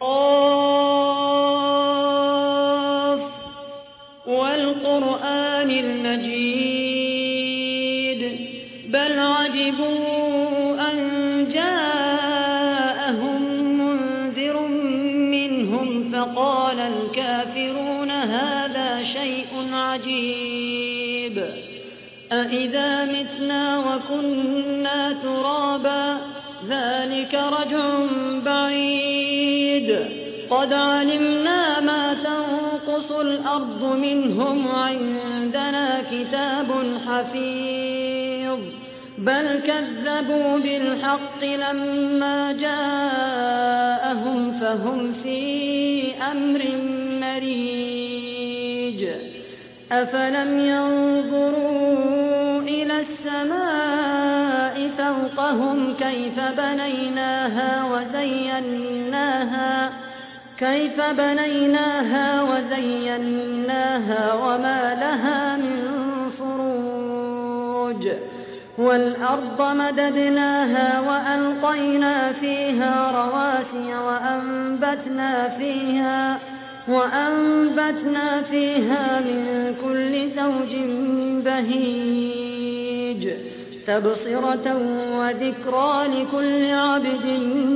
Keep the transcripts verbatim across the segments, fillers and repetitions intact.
قاف والقرآن المجيد بل عجبوا أن جاءهم منذر منهم فقال الكافرون هذا شيء عجيب أإذا متنا وكنا ترابا ذلك رجع بعيد قد علمنا ما تنقص الأرض منهم عندنا كتاب حفيظ بل كذبوا بالحق لما جاءهم فهم في أمر مريج أفلم ينظروا إلى السماء فوقهم كيف بنيناها وزيناها كيف بنيناها وزيناها وما لها من فروج والأرض مددناها وألقينا فيها رواسي وأنبتنا فيها وأنبتنا فيها من كل زوج بهيج تبصرة وذكرى لكل عبد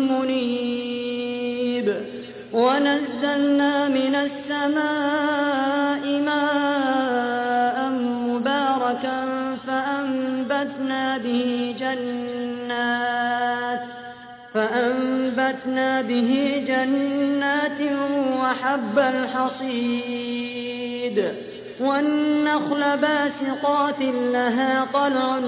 منيب ونزلنا من السماء ماء مباركا فأنبتنا به جنات فأنبتنا به جنات وحب الحصيد والنخل باسقات لها طلع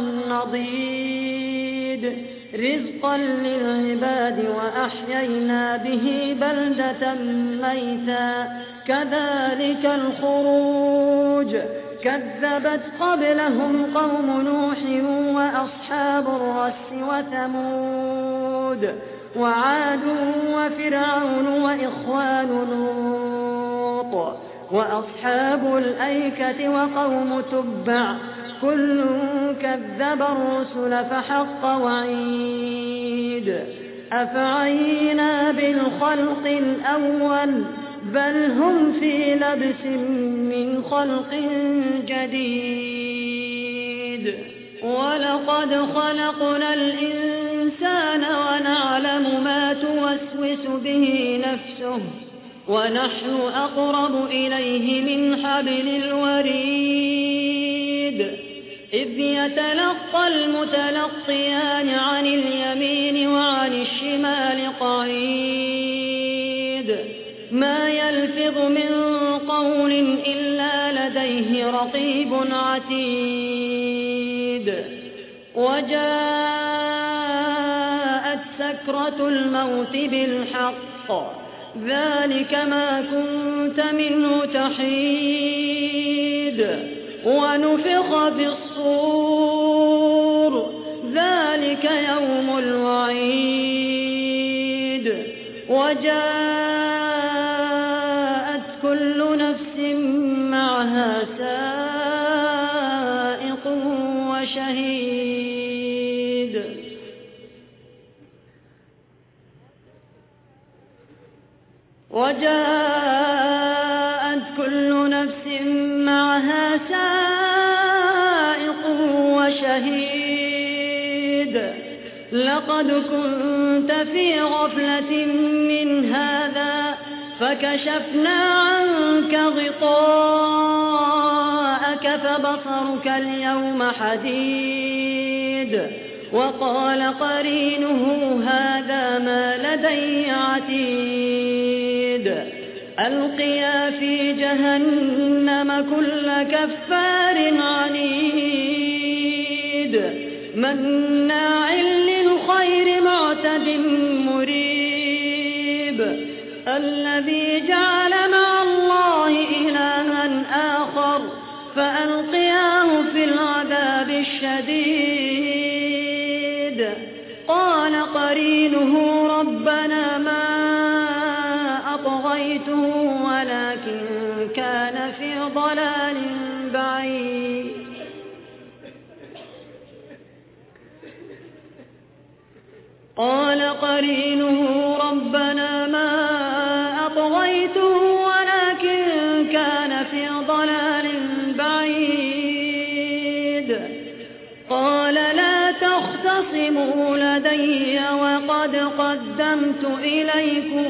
نضيد رزقا للعباد وأحيينا به بلدة ميتا كذلك الخروج كذبت قبلهم قوم نوح وأصحاب الرس وثمود وعاد وفرعون وإخوان لوط وأصحاب الأيكة وقوم تبع كل كذب الرسل فحق وعيد أفعينا بالخلق الأول بل هم في لبس من خلق جديد ولقد خلقنا الإنسان ونعلم ما توسوس به نفسه ونحن أقرب إليه من حبل الوريد إذ يتلقى المتلقيان عن اليمين وعن الشمال قعيد ما يلفظ من قول إلا لديه رقيب عتيد وجاءت سكرة الموت بالحق ذلك ما كنت منه تحيد ونفخ في الصور ذلك يوم الوعيد وجاءت كل نفس معها سائق وشهيد وجاءت كل نفس معها سائق وشهيد لقد كنت في غفلة من هذا فكشفنا عنك غطاءك فبصرك اليوم حديد وقال قرينه هذا ما لدي عتيد ألقيا في جهنم كل كفار عنيد مناع للخير معتد مريب الذي جعل مع الله إلها آخر فألقياه في العذاب الشديد قال قرينه ربنا ما أطغيته ولكن كان في ضلال بعيد قال قرينه ربنا ما رأيته ولكن كان في ضلال بعيد قال لا تختصموا لدي وقد قدمت إليكم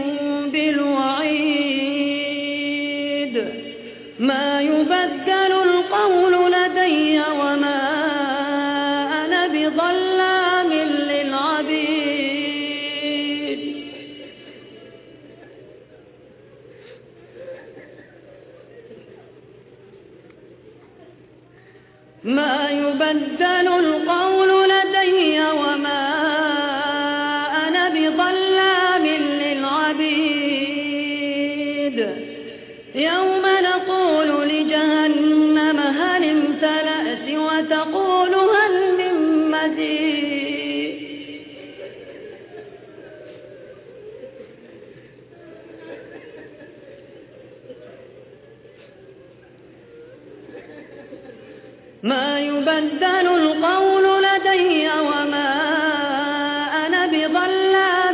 بالوعيد ما يبدل القول لدي وما أنا بظلام للعبيد ما يبدل القول لدي وما أنا بظلام للعبيد يوم نقول لجهنم هل امتلأت وتقول هل من مزيد ما يبدل القول لدي وما أنا بظلام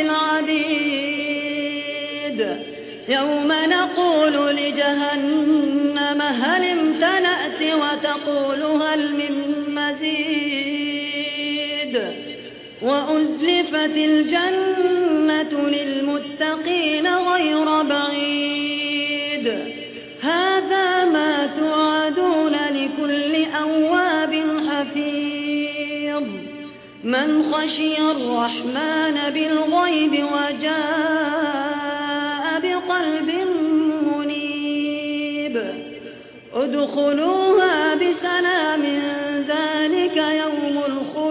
للعبيد يوم نقول لجهنم هل امتلأت وتقول هل من مزيد وأزلفت الجنة للمتقين غير بعيد هذا ما توعدون لكل أواب حفيظ من خشي الرحمن بالغيب وجاء بقلب منيب ادخلوها بسلام ذلك يوم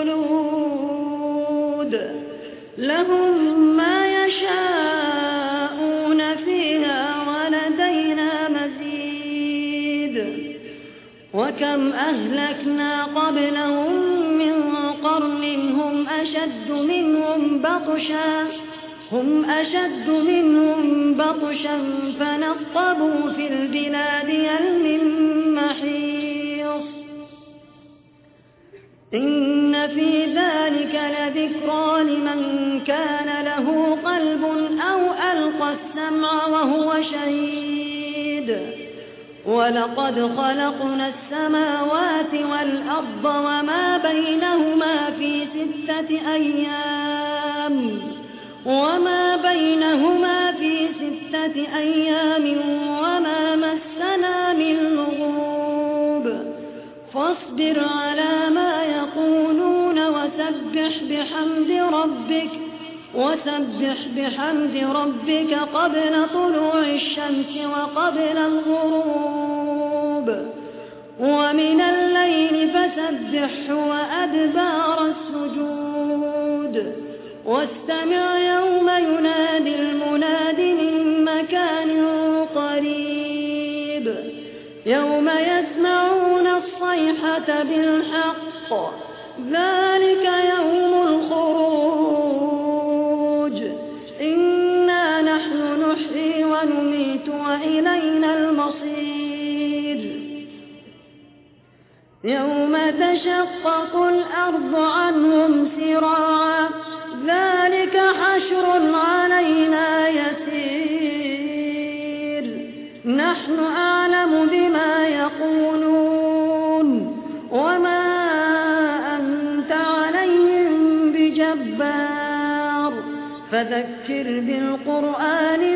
الخلود لهم ما يشاءون فيها ولدينا مزيد وكم أهلكنا قبلهم من قرن هم أشد منهم بطشا هم أشد منهم بطشا فنقبوا في البلاد هل من محيص إن في ذلك لذكرى لمن كان له قلب أو ألقى السمع وهو شهيد ولقد خلقنا السماوات والأرض وما بينهما في ستة أيام وما بينهما في ستة أيام وما مسنا من لغوب فاصبر على ما يقولون وسبح بحمد ربك وسبح بحمد ربك قبل طلوع الشمس وقبل الغروب ومن الليل فسبحه وأدبار السجود واستمع يوم ينادي المناد من مكان قريب يوم يسمعون الصيحة بالحق ذلك يوم الخروج إنا نحن نحيي ونميت وإلينا المصير يوم تشقق الأرض عنهم سراعا ذلك حشر علينا يسير نحن أعلم بما يقولون وما أنت عليهم بجبار فذكر بالقرآن